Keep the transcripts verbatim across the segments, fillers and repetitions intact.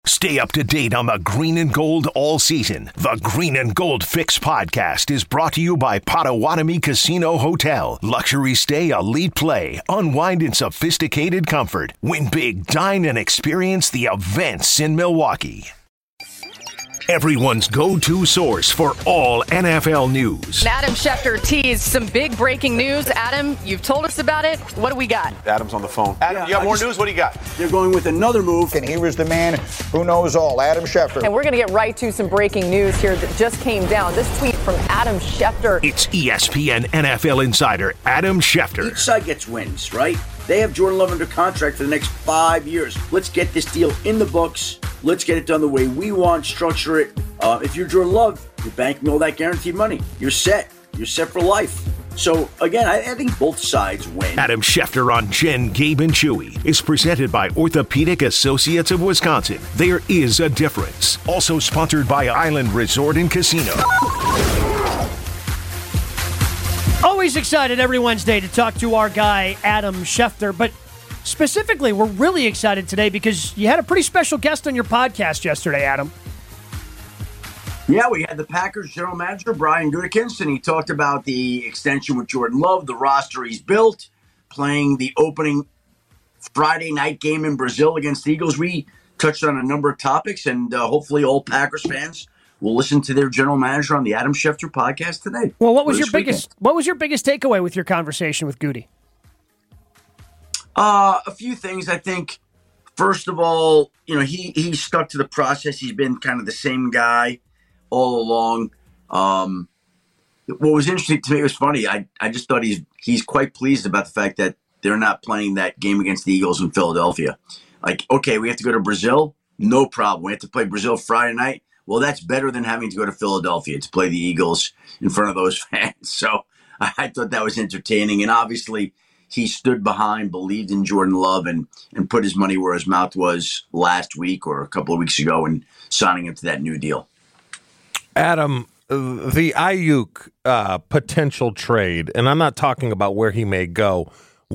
Stay up to date on the green and gold all season. The Green and Gold Fix podcast is brought to you by Potawatomi Casino Hotel. Luxury stay, elite play, unwind in sophisticated comfort. Win big, dine, and experience the events in Milwaukee. Everyone's go-to source for all N F L news. Adam Schefter teased some big breaking news. Adam, you've told us about it. What do we got? Adam's on the phone. Adam, yeah, you got I more just, news? What do you got? They're going with another move. And he was the man who knows all, Adam Schefter. And we're going to get right to some breaking news here that just came down. This tweet from Adam Schefter. It's E S P N N F L insider Adam Schefter. Each side gets wins, right? They have Jordan Love under contract for the next five years. Let's get this deal in the books. Let's get it done the way we want, structure it. Uh, if you're Jordan Love, you're banking all that guaranteed money. You're set. You're set for life. So, again, I, I think both sides win. Adam Schefter on Jen, Gabe, and Chewy is presented by Orthopedic Associates of Wisconsin. There is a difference. Also sponsored by Island Resort and Casino. Always excited every Wednesday to talk to our guy, Adam Schefter. But specifically, we're really excited today because you had a pretty special guest on your podcast yesterday, Adam. Yeah, we had the Packers general manager, Brian Gutekunst, and he talked about the extension with Jordan Love, the roster he's built, playing the opening Friday night game in Brazil against the Eagles. We touched on a number of topics, and uh, hopefully all Packers fans will listen to their general manager on the Adam Schefter podcast today. Well, what was your biggest weekend. What was your biggest takeaway with your conversation with Goody? Uh, a few things, I think. First of all, you know, he he stuck to the process. He's been kind of the same guy all along. Um, what was interesting to me, it was funny. I, I just thought he's he's quite pleased about the fact that they're not playing that game against the Eagles in Philadelphia. Like, okay, we have to go to Brazil. No problem. We have to play Brazil Friday night. Well, that's better than having to go to Philadelphia to play the Eagles in front of those fans. So I, I thought that was entertaining. And obviously he stood behind, believed in Jordan Love, and and put his money where his mouth was last week or a couple of weeks ago in signing him to that new deal. Adam, the Ayuk uh, potential trade, and I'm not talking about where he may go.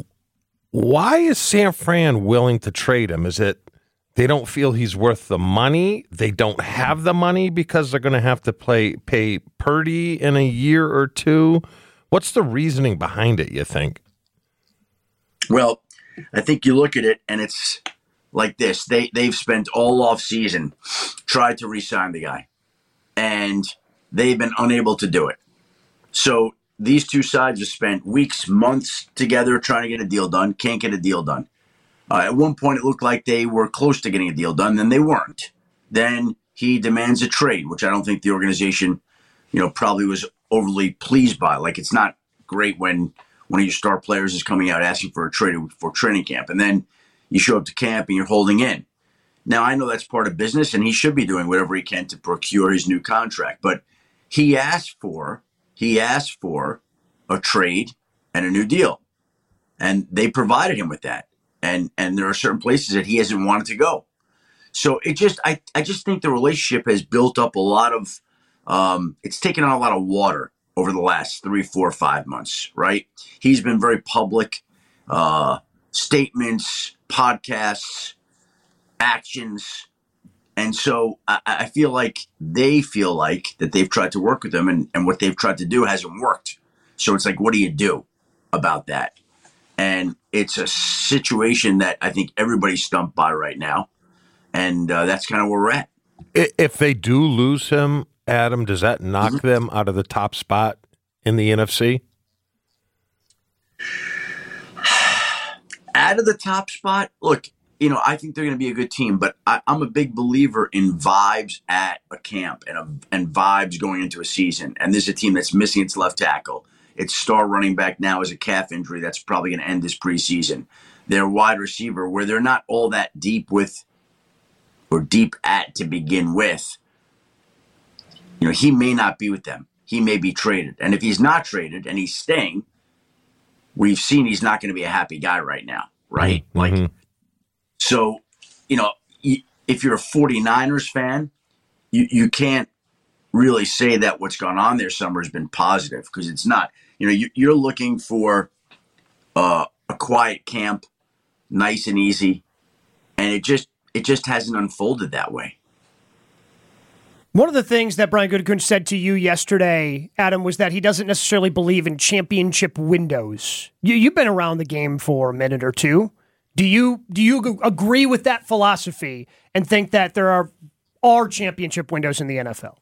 Why is San Fran willing to trade him? Is it they don't feel he's worth the money? They don't have the money because they're going to have to play, pay Purdy in a year or two? What's the reasoning behind it, you think? Well, I think you look at it, and it's like this. They, they've spent all offseason tried to re-sign the guy, and they've been unable to do it. So these two sides have spent weeks, months together trying to get a deal done, can't get a deal done. Uh, at one point, it looked like they were close to getting a deal done. Then they weren't. Then he demands a trade, which I don't think the organization, you know, probably was overly pleased by. Like, it's not great when one of your star players is coming out asking for a trade for training camp. And then you show up to camp and you're holding in. Now, I know that's part of business, and he should be doing whatever he can to procure his new contract. But he asked for, he asked for a trade and a new deal. And they provided him with that. And and there are certain places that he hasn't wanted to go. So it just I, I just think the relationship has built up a lot of um, it's taken on a lot of water over the last three, four, five months, right? He's been very public, uh, statements, podcasts, actions. And so I, I feel like they feel like that they've tried to work with him, and, and what they've tried to do hasn't worked. So it's like, what do you do about that? And it's a situation that I think everybody's stumped by right now. And uh, that's kind of where we're at. If they do lose him, Adam, does that knock mm-hmm. them out of the top spot in the N F C? Out of the top spot? Look, you know, I think they're going to be a good team, but I, I'm a big believer in vibes at a camp and, a, and vibes going into a season. And this is a team that's missing its left tackle. Its star running back now is a calf injury that's probably going to end this preseason. Their wide receiver, where they're not all that deep with or deep at to begin with, you know, he may not be with them. He may be traded. And if he's not traded and he's staying, we've seen he's not going to be a happy guy right now, right? Mm-hmm. Like, so, you know, if you're a 49ers fan, you, you can't really say that what's gone on there summer has been positive, because it's not. You know, you, you're looking for uh, a quiet camp, nice and easy, and it just it just hasn't unfolded that way. One of the things that Brian Gutekunst said to you yesterday, Adam, was that he doesn't necessarily believe in championship windows. You, you've been around the game for a minute or two. Do you do you agree with that philosophy and think that there are are championship windows in the N F L?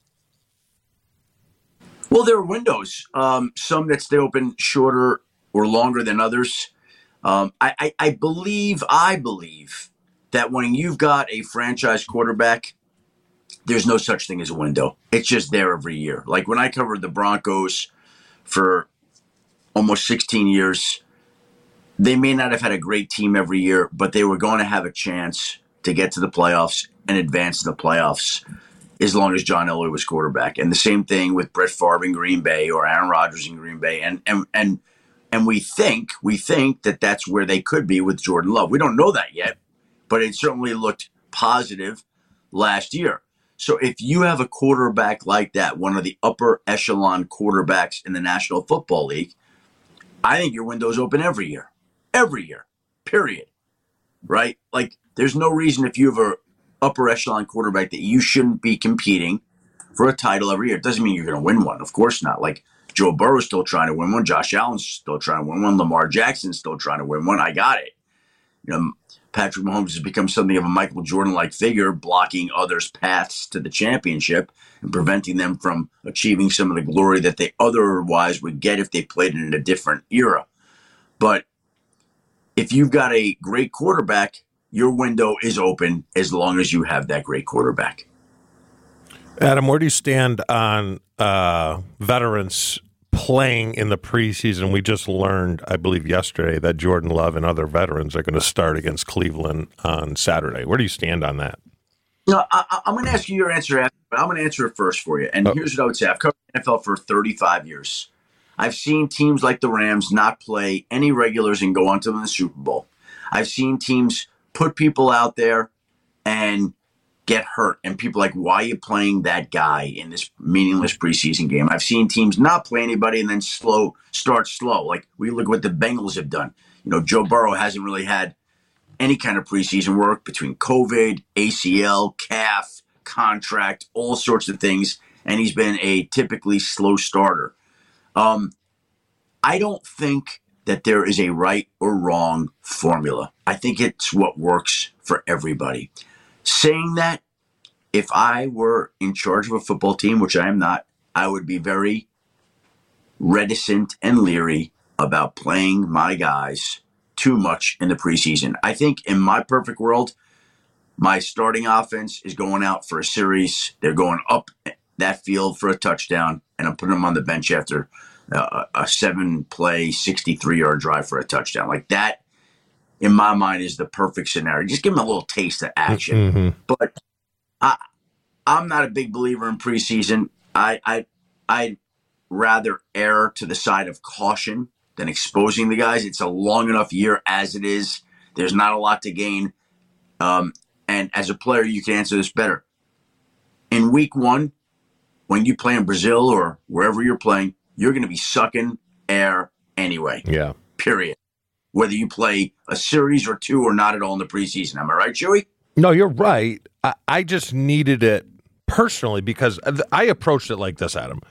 Well, there are windows, um, some that stay open shorter or longer than others. Um, I, I, I believe, I believe that when you've got a franchise quarterback, there's no such thing as a window. It's just there every year. Like when I covered the Broncos for almost sixteen years, they may not have had a great team every year, but they were going to have a chance to get to the playoffs and advance to the playoffs as long as John Elway was quarterback. And the same thing with Brett Favre in Green Bay or Aaron Rodgers in Green Bay. And and and and we think we think that that's where they could be with Jordan Love. We don't know that yet, but it certainly looked positive last year. So if you have a quarterback like that, one of the upper echelon quarterbacks in the National Football League, I think your window's open every year. Every year, period. Right? Like, there's no reason if you have a upper echelon quarterback that you shouldn't be competing for a title every year. It doesn't mean you're going to win one. Of course not. Like, Joe Burrow's still trying to win one. Josh Allen's still trying to win one. Lamar Jackson's still trying to win one. I got it. You know, Patrick Mahomes has become something of a Michael Jordan-like figure, blocking others' paths to the championship and preventing them from achieving some of the glory that they otherwise would get if they played in a different era. But if you've got a great quarterback, your window is open as long as you have that great quarterback. Adam, where do you stand on uh, veterans playing in the preseason? We just learned, I believe yesterday, that Jordan Love and other veterans are going to start against Cleveland on Saturday. Where do you stand on that? No, I, I'm going to ask you your answer after, but I'm going to answer it first for you. And oh. Here's what I would say. I've covered the N F L for thirty-five years. I've seen teams like the Rams not play any regulars and go on to win the Super Bowl. I've seen teams put people out there and get hurt. And people are like, why are you playing that guy in this meaningless preseason game? I've seen teams not play anybody and then slow start slow. Like we look what the Bengals have done. You know, Joe Burrow hasn't really had any kind of preseason work between COVID, A C L, calf, contract, all sorts of things. And he's been a typically slow starter. Um, I don't think that there is a right or wrong formula. I think it's what works for everybody. Saying that, if I were in charge of a football team, which I am not, I would be very reticent and leery about playing my guys too much in the preseason. I think in my perfect world, my starting offense is going out for a series. They're going up that field for a touchdown, and I'm putting them on the bench after uh, a seven-play, sixty-three-yard drive for a touchdown. Like that, in my mind, is the perfect scenario. Just give them a little taste of action. Mm-hmm. But I, I'm not a big believer in preseason. I, I, I'd rather err to the side of caution than exposing the guys. It's a long enough year as it is. There's not a lot to gain. Um, and as a player, you can answer this better. In week one, when you play in Brazil or wherever you're playing, you're going to be sucking air anyway. Yeah. Period. Whether you play a series or two or not at all in the preseason. Am I right, Chewy? No, you're right. I, I just needed it personally because I approached it like this, Adam.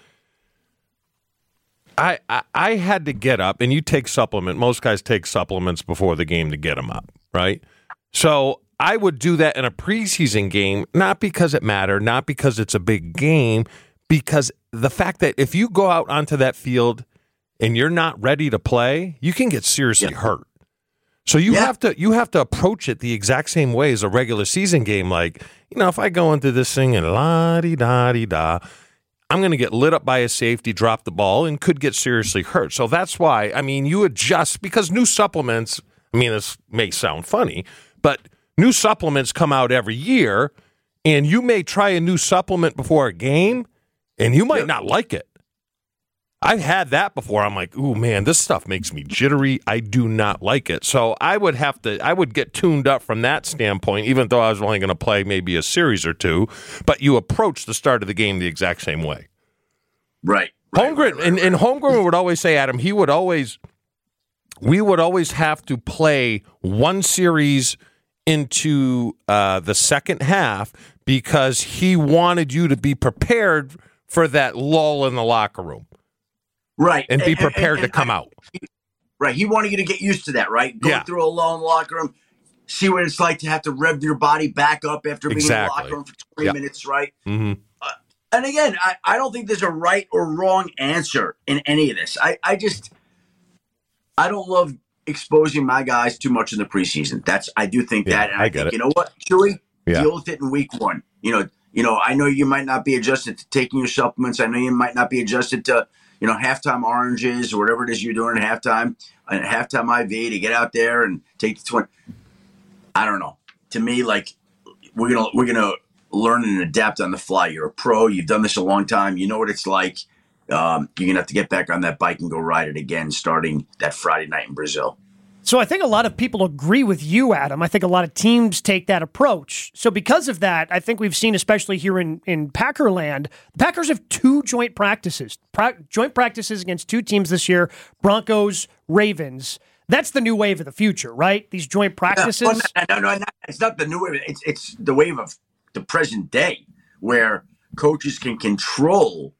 I, I I had to get up, and you take supplement. Most guys take supplements before the game to get them up, right? So I would do that in a preseason game, not because it mattered, not because it's a big game, because the fact that if you go out onto that field and you're not ready to play, you can get seriously yeah. hurt. So you yeah. have to you have to approach it the exact same way as a regular season game. Like, you know, if I go into this thing and la-di-da-di-da, I'm going to get lit up by a safety, drop the ball, and could get seriously hurt. So that's why, I mean, you adjust, because new supplements, I mean, this may sound funny, but new supplements come out every year, and you may try a new supplement before a game, and you might yep. not like it. I've had that before. I'm like, ooh, man, this stuff makes me jittery. I do not like it. So I would have to, I would get tuned up from that standpoint, even though I was only going to play maybe a series or two. But you approach the start of the game the exact same way. Right. Holmgren, right, right, and, and Holmgren would always say, Adam, he would always, we would always have to play one series into uh, the second half because he wanted you to be prepared for that lull in the locker room. Right. And be prepared and, and, to come I, out. Right. He wanted you to get used to that, right? Go yeah. through a lull in the locker room, see what it's like to have to rev your body back up after being exactly. in the locker room for twenty yep. minutes, right? Mm-hmm. Uh, and again, I, I don't think there's a right or wrong answer in any of this. I, I just, I don't love exposing my guys too much in the preseason. That's, I do think yeah, that. And I, I get think, it. you know what, Chewy? Yeah. Deal with it in week one. You know, you know, I know you might not be adjusted to taking your supplements. I know you might not be adjusted to, you know, halftime oranges or whatever it is you're doing at halftime, a halftime I V to get out there and take the twenty. I don't know. To me, like we're gonna we're gonna learn and adapt on the fly. You're a pro. You've done this a long time. You know what it's like. Um, you're gonna have to get back on that bike and go ride it again, starting that Friday night in Brazil. So I think a lot of people agree with you, Adam. I think a lot of teams take that approach. So because of that, I think we've seen, especially here in, in Packerland, the Packers have two joint practices, pra- joint practices against two teams this year, Broncos, Ravens. That's the new wave of the future, right? These joint practices. No, no, no, no, it's not the new wave. It's, it's the wave of the present day where coaches can control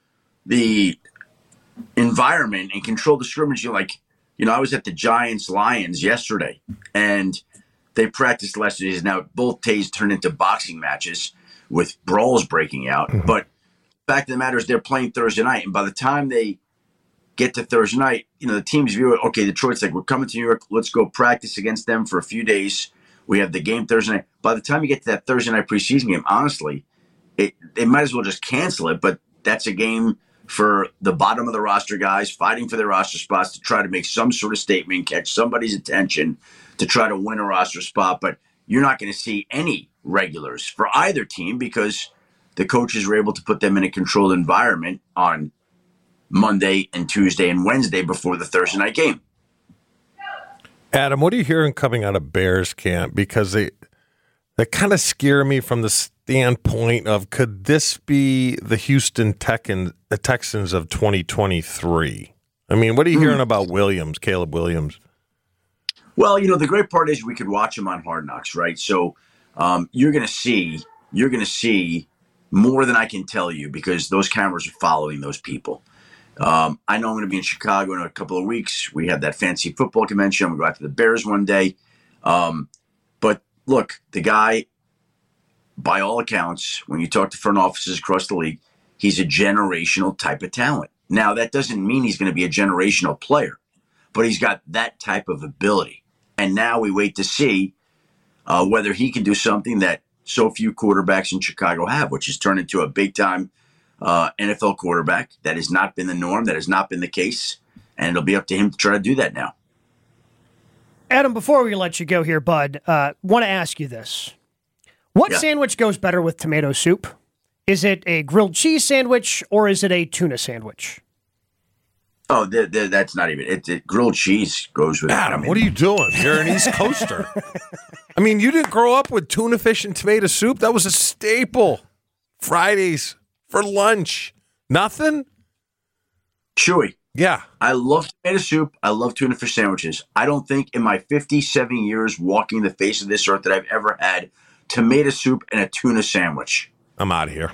the environment and control the scrimmage. You're like, You know, I was at the Giants-Lions yesterday, and they practiced last two days. Now, both days turned into boxing matches with brawls breaking out. Mm-hmm. But the fact of the matter is they're playing Thursday night, and by the time they get to Thursday night, you know, the teams view it, okay, Detroit's like, we're coming to New York. Let's go practice against them for a few days. We have the game Thursday night. By the time you get to that Thursday night preseason game, honestly, it they might as well just cancel it, but that's a game for the bottom of the roster guys fighting for their roster spots to try to make some sort of statement, catch somebody's attention to try to win a roster spot. But you're not going to see any regulars for either team because the coaches were able to put them in a controlled environment on Monday and Tuesday and Wednesday before the Thursday night game. Adam, what are you hearing coming out of Bears camp? Because they they kind of scare me from the standpoint of, could this be the Houston Tecan, the Texans of twenty twenty-three? I mean, what are you hearing about Williams, Caleb Williams? Well, you know, the great part is we could watch him on Hard Knocks, right? So um, you're going to see, you're going to see more than I can tell you because those cameras are following those people. Um, I know I'm going to be in Chicago in a couple of weeks. We have that fancy football convention. I'm going to go out to the Bears one day. Um, but look, the guy, by all accounts, when you talk to front offices across the league, he's a generational type of talent. Now, that doesn't mean he's going to be a generational player, but he's got that type of ability. And now we wait to see uh, whether he can do something that so few quarterbacks in Chicago have, which is turn into a big-time uh, N F L quarterback. That has not been the norm. That has not been the case. And it'll be up to him to try to do that now. Adam, before we let you go here, bud, uh, want to ask you this. What yeah. sandwich goes better with tomato soup? Is it a grilled cheese sandwich or is it a tuna sandwich? Oh, the, the, that's not even it, it. Grilled cheese goes with Adam, it. I mean, what are you doing? You're an East Coaster. I mean, you didn't grow up with tuna fish and tomato soup. That was a staple. Fridays for lunch. Nothing? Chewy. Yeah. I love tomato soup. I love tuna fish sandwiches. I don't think in my fifty-seven years walking the face of this earth that I've ever had tomato soup and a tuna sandwich. I'm out of here.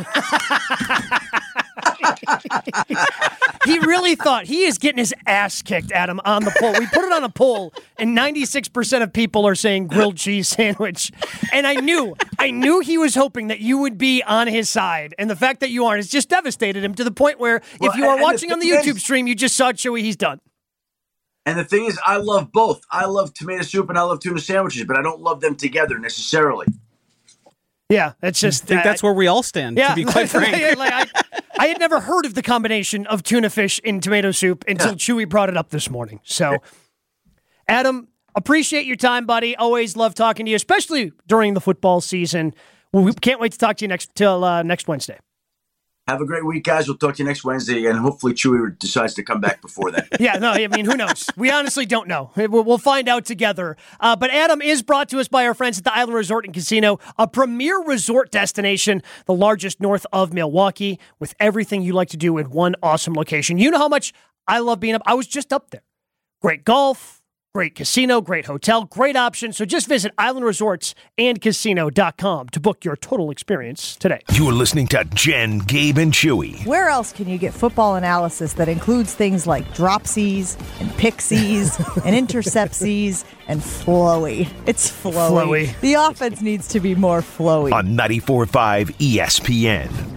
He really thought he is getting his ass kicked, Adam, on the poll. We put it on a poll, and ninety-six percent of people are saying grilled cheese sandwich. And I knew, I knew he was hoping that you would be on his side. And the fact that you aren't has just devastated him to the point where well, if you are watching the on the YouTube is, stream, you just saw Chewy, he's done. And the thing is, I love both. I love tomato soup and I love tuna sandwiches, but I don't love them together necessarily. Yeah, it's just. I think uh, that's where we all stand, yeah, to be quite frank. like, I, I had never heard of the combination of tuna fish in tomato soup until yeah. Chewy brought it up this morning. So, Adam, appreciate your time, buddy. Always love talking to you, especially during the football season. We can't wait to talk to you next till uh, next Wednesday. Have a great week, guys. We'll talk to you next Wednesday, and hopefully Chewy decides to come back before then. yeah, no, I mean, who knows? We honestly don't know. We'll find out together. Uh, but Adam is brought to us by our friends at the Island Resort and Casino, a premier resort destination, the largest north of Milwaukee, with everything you like to do in one awesome location. You know how much I love being up. I was just up there. Great golf, Great casino, great hotel, great option. So just visit island resorts and casino dot com to book your total experience today. You're listening to Jen, Gabe, and Chewy. Where else can you get football analysis that includes things like dropsies and pixies and interceptsies and flowy? It's flowy. Flowy. The offense needs to be more flowy. On ninety-four point five E S P N.